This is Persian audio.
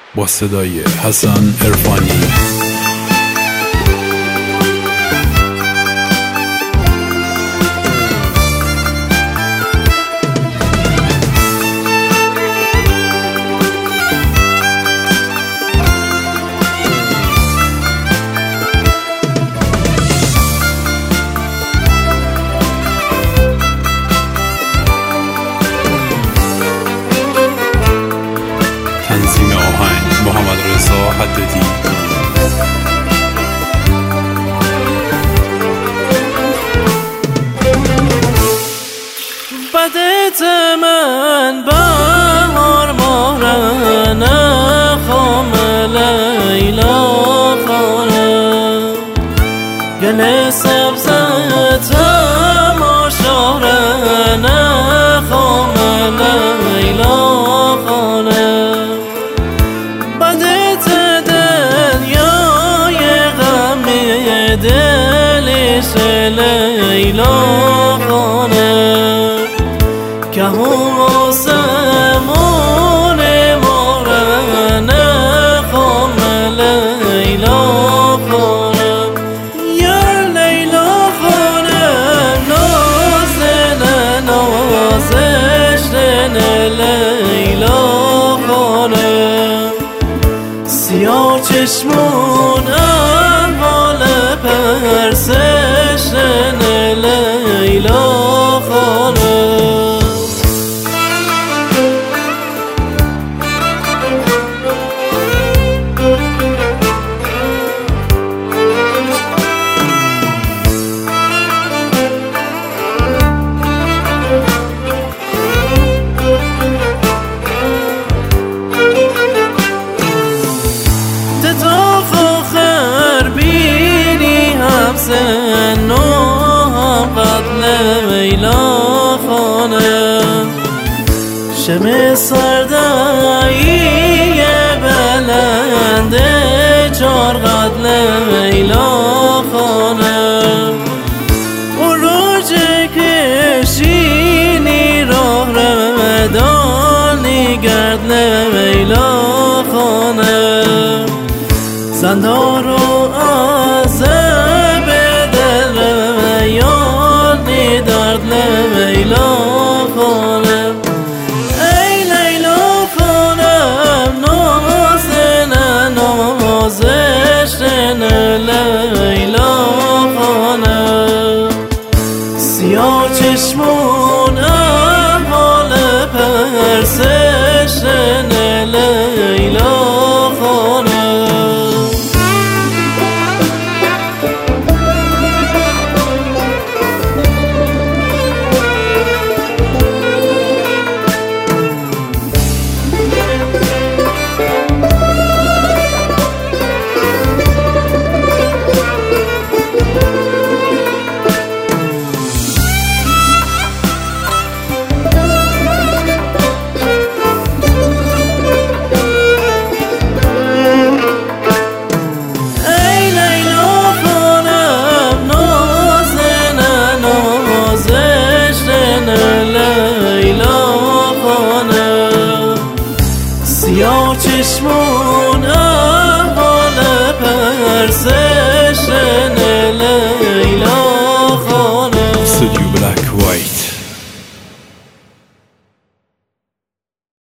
با صدای حسن عرفانی. تنظیم آهنگ محمد رضا حدادی. بدت من بهار ماره نخوام لیلا خانه گل سبزت ماشاره نخوام لیلا خانه بدت دنیای غم دلش لیلا خانه که هم آسمون ماره نخوام لیلا خانه یا لیلا خانه نازن نازشن لیلا خانه سیاه چشمون احوال پرسشن لیلا خانه سن و قبل لیلا خانه شم سردایی بلند چار قبل لیلا خانه اروج کشینی راه رمدانی گرد لیلا خانه زندار و درد لیلا خانم ای لیلا خانم نازن نازشن لیلا خانم سیاه چشمون احوال پرسشن لیلا خانم سیاه چشمون احوال پرسه